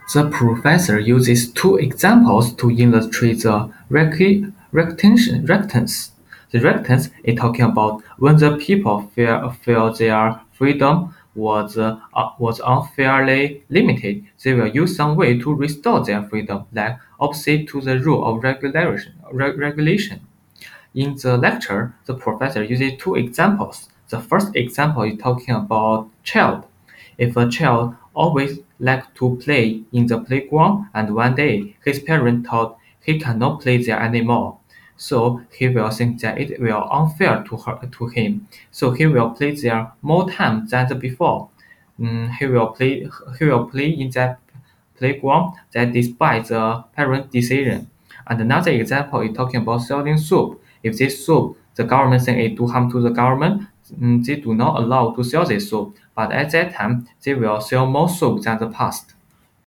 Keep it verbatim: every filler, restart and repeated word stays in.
The professor uses two examples to illustrate the recti- rectention- rectance. The rectance is talking about when the people feel, feel their freedom was, uh, was unfairly limited, they will use some way to restore their freedom, like opposite to the rule of regulation. Re- regulation. In the lecture, the professor uses two examples. The first example is talking about child. If a child always liked to play in the playground and one day his parent thought he cannot play there anymore, so he will think that it will unfair to her to him. So he will play there more time than the before. Mm, he will play he will play in that playground that despite the parent's decision. And another example is talking about selling soup. If this soup, the government saying it do harm to the government, mm, they do not allow to sell this soup. But at that time, they will sell more soup than the past.